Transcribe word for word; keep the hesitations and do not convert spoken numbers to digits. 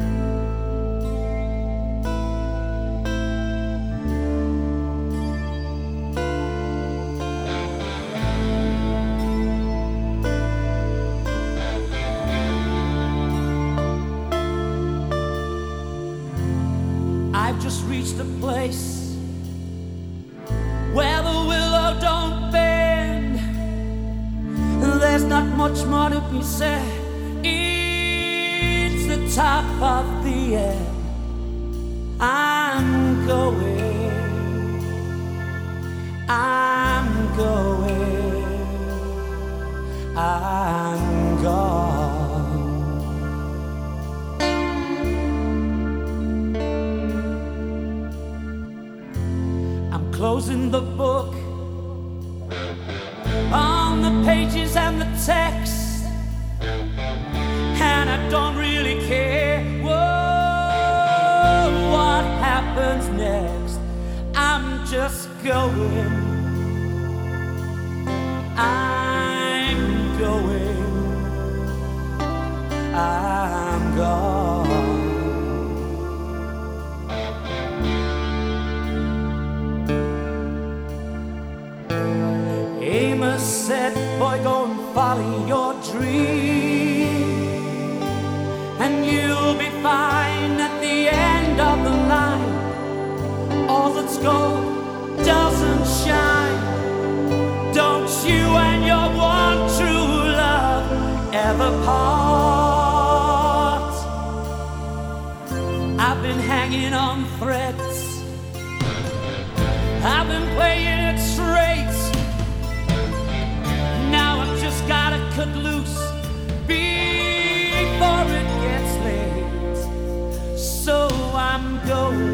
I've just reached a place where the willow don't bend. There's not much more to be said. It's the top of the end. I'm going, I'm going, I'm gone. Closing the book on the pages and the text, and I don't really care whoa, what happens next. I'm just going, I'm going, I'm gone. Amos said, boy, go and follow your dream, and you'll be fine at the end of the line. All that's gold doesn't shine. Don't you and your one true love ever part. I've been hanging on threads, I've been playing it straight. Now I've just gotta cut loose before it gets late. So I'm going,